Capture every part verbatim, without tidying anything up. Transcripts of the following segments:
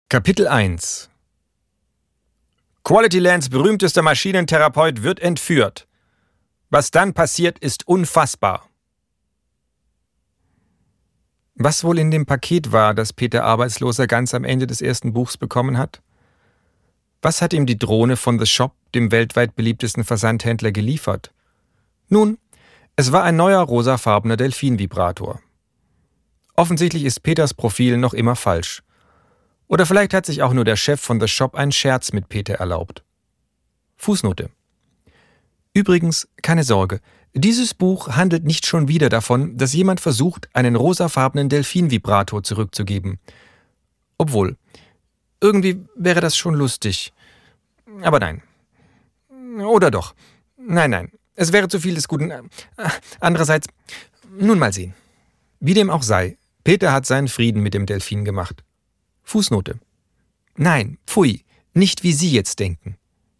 Kapitel eins Quality Lands berühmtester Maschinentherapeut wird entführt. Was dann passiert, ist unfassbar. Was wohl in dem Paket war, das Peter Arbeitsloser ganz am Ende des ersten Buchs bekommen hat? Was hat ihm die Drohne von The Shop, dem weltweit beliebtesten Versandhändler, geliefert? Nun, es war ein neuer rosafarbener Delfin-Vibrator. Offensichtlich ist Peters Profil noch immer falsch. Oder vielleicht hat sich auch nur der Chef von The Shop einen Scherz mit Peter erlaubt. Fußnote. Übrigens, keine Sorge, dieses Buch handelt nicht schon wieder davon, dass jemand versucht, einen rosafarbenen Delfin-Vibrator zurückzugeben. Obwohl, irgendwie wäre das schon lustig. Aber nein. Oder doch. Nein, nein, es wäre zu viel des Guten. Andererseits, nun mal sehen. Wie dem auch sei, Peter hat seinen Frieden mit dem Delfin gemacht. Fußnote. Nein, pfui, nicht wie Sie jetzt denken.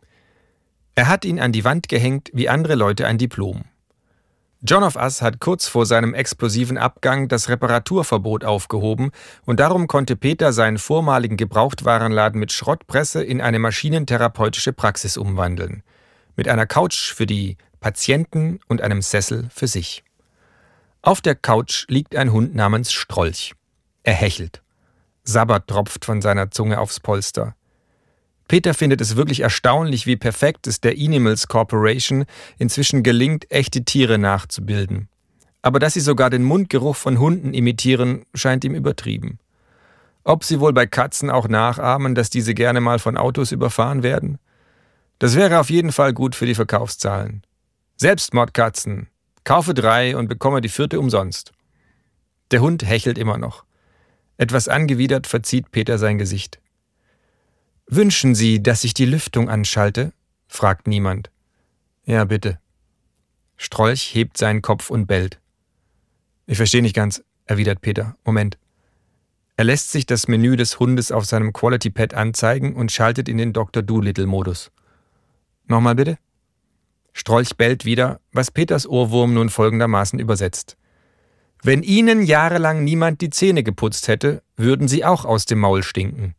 Er hat ihn an die Wand gehängt, wie andere Leute ein Diplom. John of Us hat kurz vor seinem explosiven Abgang das Reparaturverbot aufgehoben und darum konnte Peter seinen vormaligen Gebrauchtwarenladen mit Schrottpresse in eine maschinentherapeutische Praxis umwandeln. Mit einer Couch für die Patienten und einem Sessel für sich. Auf der Couch liegt ein Hund namens Strolch. Er hechelt. Sabber tropft von seiner Zunge aufs Polster. Peter findet es wirklich erstaunlich, wie perfekt es der Inimals Corporation inzwischen gelingt, echte Tiere nachzubilden. Aber dass sie sogar den Mundgeruch von Hunden imitieren, scheint ihm übertrieben. Ob sie wohl bei Katzen auch nachahmen, dass diese gerne mal von Autos überfahren werden? Das wäre auf jeden Fall gut für die Verkaufszahlen. Selbstmordkatzen. Kaufe drei und bekomme die vierte umsonst. Der Hund hechelt immer noch. Etwas angewidert verzieht Peter sein Gesicht. »Wünschen Sie, dass ich die Lüftung anschalte?« fragt niemand. »Ja, bitte.« Strolch hebt seinen Kopf und bellt. »Ich verstehe nicht ganz«, erwidert Peter. »Moment.« Er lässt sich das Menü des Hundes auf seinem Quality-Pad anzeigen und schaltet in den Doktor Dolittle-Modus. »Nochmal bitte?« Strolch bellt wieder, was Peters Ohrwurm nun folgendermaßen übersetzt. »Wenn Ihnen jahrelang niemand die Zähne geputzt hätte, würden Sie auch aus dem Maul stinken.«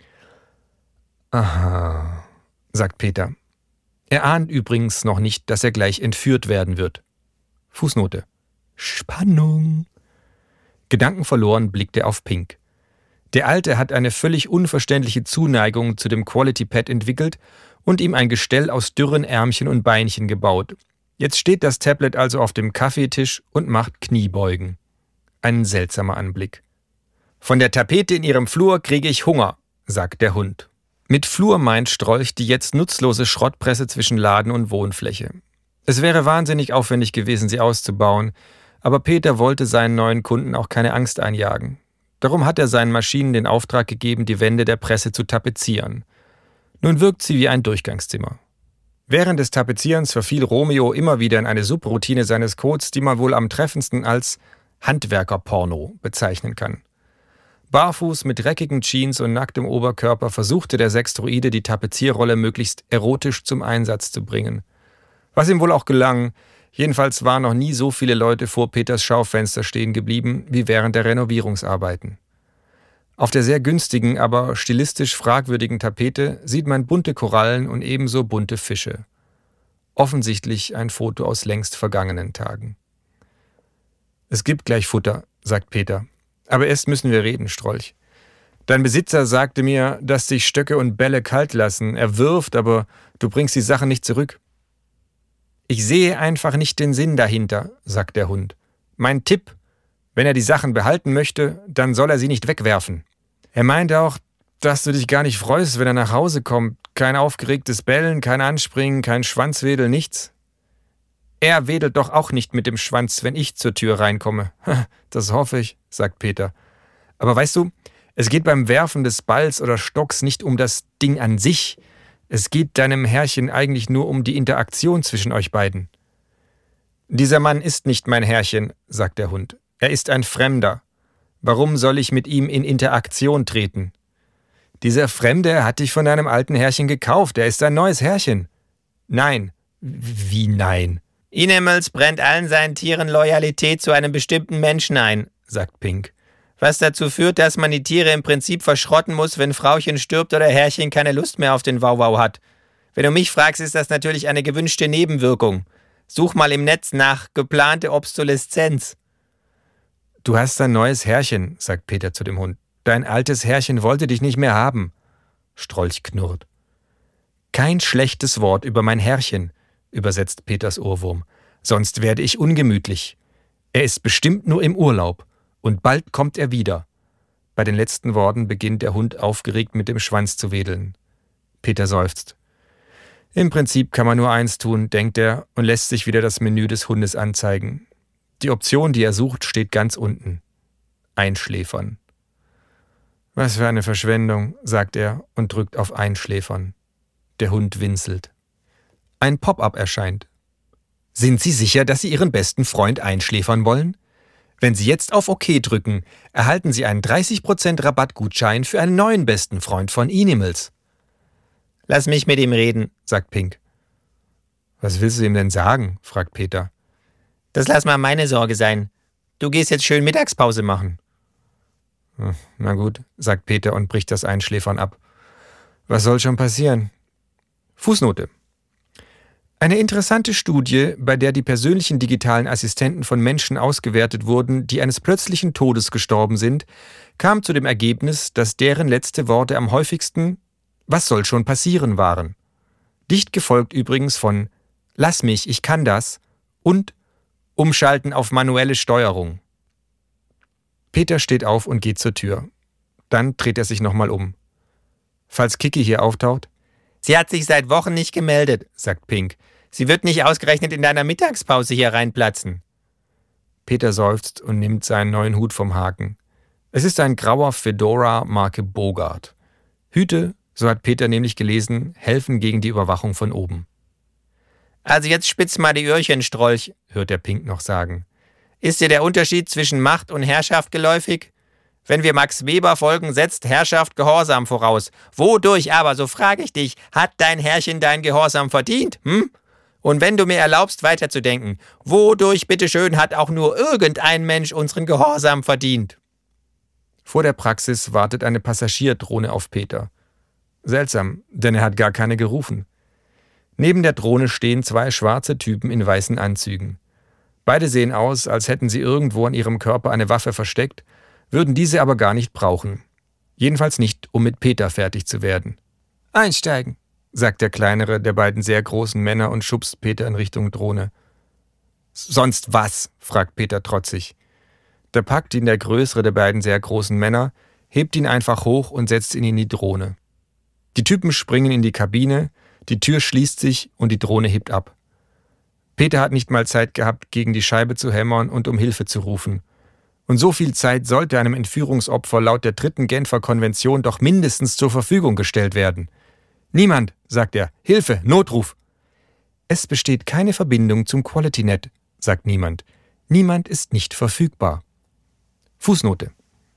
»Aha«, sagt Peter. Er ahnt übrigens noch nicht, dass er gleich entführt werden wird. Fußnote. Spannung. Gedankenverloren blickt er auf Pink. Der Alte hat eine völlig unverständliche Zuneigung zu dem Quality-Pad entwickelt und ihm ein Gestell aus dürren Ärmchen und Beinchen gebaut. Jetzt steht das Tablet also auf dem Kaffeetisch und macht Kniebeugen. Ein seltsamer Anblick. »Von der Tapete in Ihrem Flur kriege ich Hunger«, sagt der Hund. Mit Flur meint Strolch die jetzt nutzlose Schrottpresse zwischen Laden und Wohnfläche. Es wäre wahnsinnig aufwendig gewesen, sie auszubauen, aber Peter wollte seinen neuen Kunden auch keine Angst einjagen. Darum hat er seinen Maschinen den Auftrag gegeben, die Wände der Presse zu tapezieren. Nun wirkt sie wie ein Durchgangszimmer. Während des Tapezierens verfiel Romeo immer wieder in eine Subroutine seines Codes, die man wohl am treffendsten als Handwerkerporno bezeichnen kann. Barfuß mit dreckigen Jeans und nacktem Oberkörper versuchte der Sextroide, die Tapezierrolle möglichst erotisch zum Einsatz zu bringen. Was ihm wohl auch gelang, jedenfalls waren noch nie so viele Leute vor Peters Schaufenster stehen geblieben wie während der Renovierungsarbeiten. Auf der sehr günstigen, aber stilistisch fragwürdigen Tapete sieht man bunte Korallen und ebenso bunte Fische. Offensichtlich ein Foto aus längst vergangenen Tagen. »Es gibt gleich Futter«, sagt Peter. »Aber erst müssen wir reden, Strolch. Dein Besitzer sagte mir, dass dich Stöcke und Bälle kalt lassen. Er wirft, aber du bringst die Sachen nicht zurück.« »Ich sehe einfach nicht den Sinn dahinter«, sagt der Hund. »Mein Tipp: Wenn er die Sachen behalten möchte, dann soll er sie nicht wegwerfen.« Er meinte auch, dass du dich gar nicht freust, wenn er nach Hause kommt. Kein aufgeregtes Bellen, kein Anspringen, kein Schwanzwedel, nichts. »Er wedelt doch auch nicht mit dem Schwanz, wenn ich zur Tür reinkomme.« »Das hoffe ich«, sagt Peter. »Aber weißt du, es geht beim Werfen des Balls oder Stocks nicht um das Ding an sich. Es geht deinem Herrchen eigentlich nur um die Interaktion zwischen euch beiden.« »Dieser Mann ist nicht mein Herrchen«, sagt der Hund. »Er ist ein Fremder. Warum soll ich mit ihm in Interaktion treten?« »Dieser Fremde hat dich von deinem alten Herrchen gekauft. Er ist ein neues Herrchen.« »Nein.« »Wie nein?« »Inimals brennt allen seinen Tieren Loyalität zu einem bestimmten Menschen ein«, sagt Pink. Was dazu führt, dass man die Tiere im Prinzip verschrotten muss, wenn Frauchen stirbt oder Herrchen keine Lust mehr auf den Wauwau hat. Wenn du mich fragst, ist das natürlich eine gewünschte Nebenwirkung. Such mal im Netz nach geplante Obsoleszenz. »Du hast ein neues Herrchen«, sagt Peter zu dem Hund. »Dein altes Herrchen wollte dich nicht mehr haben.« Strolch knurrt. »Kein schlechtes Wort über mein Herrchen«, übersetzt Peters Ohrwurm. »Sonst werde ich ungemütlich. Er ist bestimmt nur im Urlaub. Und bald kommt er wieder.« Bei den letzten Worten beginnt der Hund aufgeregt mit dem Schwanz zu wedeln. Peter seufzt. Im Prinzip kann man nur eins tun, denkt er und lässt sich wieder das Menü des Hundes anzeigen. Die Option, die er sucht, steht ganz unten. Einschläfern. »Was für eine Verschwendung«, sagt er und drückt auf Einschläfern. Der Hund winselt. Ein Pop-up erscheint. »Sind Sie sicher, dass Sie Ihren besten Freund einschläfern wollen? Wenn Sie jetzt auf OK drücken, erhalten Sie einen dreißig Prozent Rabattgutschein für einen neuen besten Freund von Inimals.« »Lass mich mit ihm reden«, sagt Pink. »Was willst du ihm denn sagen?«, fragt Peter. »Das lass mal meine Sorge sein. Du gehst jetzt schön Mittagspause machen.« »Na gut«, sagt Peter und bricht das Einschläfern ab. »Was soll schon passieren?« Fußnote. Eine interessante Studie, bei der die persönlichen digitalen Assistenten von Menschen ausgewertet wurden, die eines plötzlichen Todes gestorben sind, kam zu dem Ergebnis, dass deren letzte Worte am häufigsten »Was soll schon passieren?« waren. Dicht gefolgt übrigens von »Lass mich, ich kann das« und »Umschalten auf manuelle Steuerung«. Peter steht auf und geht zur Tür. Dann dreht er sich nochmal um. Falls Kiki hier auftaucht: »Sie hat sich seit Wochen nicht gemeldet«, sagt Pink. »Sie wird nicht ausgerechnet in deiner Mittagspause hier reinplatzen.« Peter seufzt und nimmt seinen neuen Hut vom Haken. Es ist ein grauer Fedora Marke Bogart. Hüte, so hat Peter nämlich gelesen, helfen gegen die Überwachung von oben. »Also jetzt spitz mal die Öhrchen, Strolch«, hört der Pink noch sagen. »Ist dir der Unterschied zwischen Macht und Herrschaft geläufig? Wenn wir Max Weber folgen, setzt Herrschaft Gehorsam voraus. Wodurch aber, so frage ich dich, hat dein Herrchen dein Gehorsam verdient, hm? Und wenn du mir erlaubst, weiterzudenken, wodurch, bitteschön, hat auch nur irgendein Mensch unseren Gehorsam verdient?« Vor der Praxis wartet eine Passagierdrohne auf Peter. Seltsam, denn er hat gar keine gerufen. Neben der Drohne stehen zwei schwarze Typen in weißen Anzügen. Beide sehen aus, als hätten sie irgendwo an ihrem Körper eine Waffe versteckt, würden diese aber gar nicht brauchen. Jedenfalls nicht, um mit Peter fertig zu werden. »Einsteigen«, sagt der kleinere der beiden sehr großen Männer und schubst Peter in Richtung Drohne. »Sonst was?«, fragt Peter trotzig. Da packt ihn der größere der beiden sehr großen Männer, hebt ihn einfach hoch und setzt ihn in die Drohne. Die Typen springen in die Kabine, die Tür schließt sich und die Drohne hebt ab. Peter hat nicht mal Zeit gehabt, gegen die Scheibe zu hämmern und um Hilfe zu rufen. Und so viel Zeit sollte einem Entführungsopfer laut der dritten Genfer Konvention doch mindestens zur Verfügung gestellt werden. »Niemand«, sagt er, »Hilfe, Notruf!« »Es besteht keine Verbindung zum QualityNet«, sagt niemand. »Niemand ist nicht verfügbar.« Fußnote.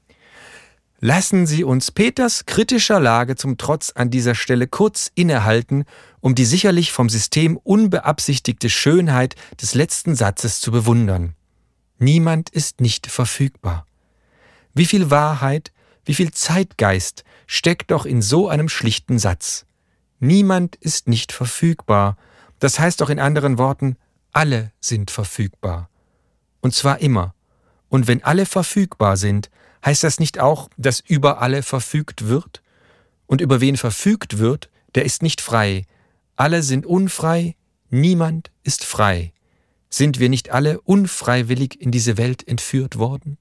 Lassen Sie uns Peters kritischer Lage zum Trotz an dieser Stelle kurz innehalten, um die sicherlich vom System unbeabsichtigte Schönheit des letzten Satzes zu bewundern. Niemand ist nicht verfügbar. Wie viel Wahrheit, wie viel Zeitgeist steckt doch in so einem schlichten Satz. Niemand ist nicht verfügbar. Das heißt doch in anderen Worten, alle sind verfügbar. Und zwar immer. Und wenn alle verfügbar sind, heißt das nicht auch, dass über alle verfügt wird? Und über wen verfügt wird, der ist nicht frei. Alle sind unfrei, niemand ist frei. Sind wir nicht alle unfreiwillig in diese Welt entführt worden?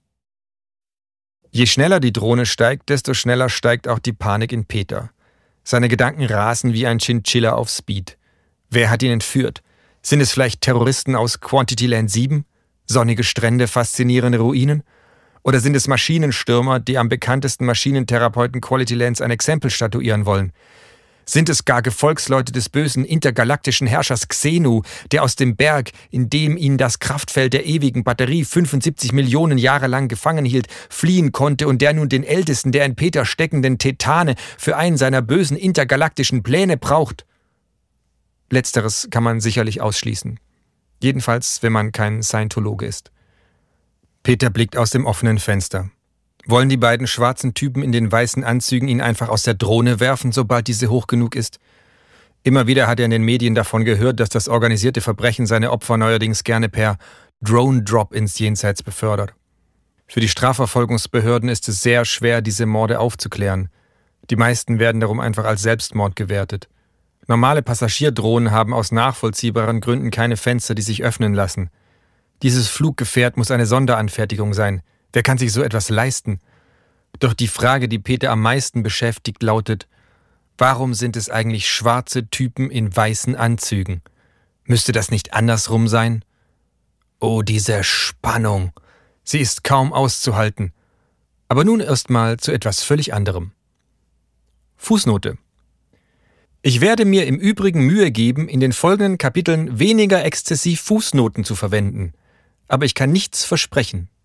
Je schneller die Drohne steigt, desto schneller steigt auch die Panik in Peter. Seine Gedanken rasen wie ein Chinchilla auf Speed. Wer hat ihn entführt? Sind es vielleicht Terroristen aus Quantity Land sieben? Sonnige Strände, faszinierende Ruinen? Oder sind es Maschinenstürmer, die am bekanntesten Maschinentherapeuten Quality Lands ein Exempel statuieren wollen? Sind es gar Gefolgsleute des bösen intergalaktischen Herrschers Xenu, der aus dem Berg, in dem ihn das Kraftfeld der ewigen Batterie fünfundsiebzig Millionen Jahre lang gefangen hielt, fliehen konnte und der nun den ältesten der in Peter steckenden Tetane für einen seiner bösen intergalaktischen Pläne braucht? Letzteres kann man sicherlich ausschließen. Jedenfalls, wenn man kein Scientologe ist. Peter blickt aus dem offenen Fenster. Wollen die beiden schwarzen Typen in den weißen Anzügen ihn einfach aus der Drohne werfen, sobald diese hoch genug ist? Immer wieder hat er in den Medien davon gehört, dass das organisierte Verbrechen seine Opfer neuerdings gerne per Drone-Drop ins Jenseits befördert. Für die Strafverfolgungsbehörden ist es sehr schwer, diese Morde aufzuklären. Die meisten werden darum einfach als Selbstmord gewertet. Normale Passagierdrohnen haben aus nachvollziehbaren Gründen keine Fenster, die sich öffnen lassen. Dieses Fluggefährt muss eine Sonderanfertigung sein. Wer kann sich so etwas leisten? Doch die Frage, die Peter am meisten beschäftigt, lautet: Warum sind es eigentlich schwarze Typen in weißen Anzügen? Müsste das nicht andersrum sein? Oh, diese Spannung! Sie ist kaum auszuhalten. Aber nun erstmal zu etwas völlig anderem. Fußnote: Ich werde mir im Übrigen Mühe geben, in den folgenden Kapiteln weniger exzessiv Fußnoten zu verwenden. Aber ich kann nichts versprechen.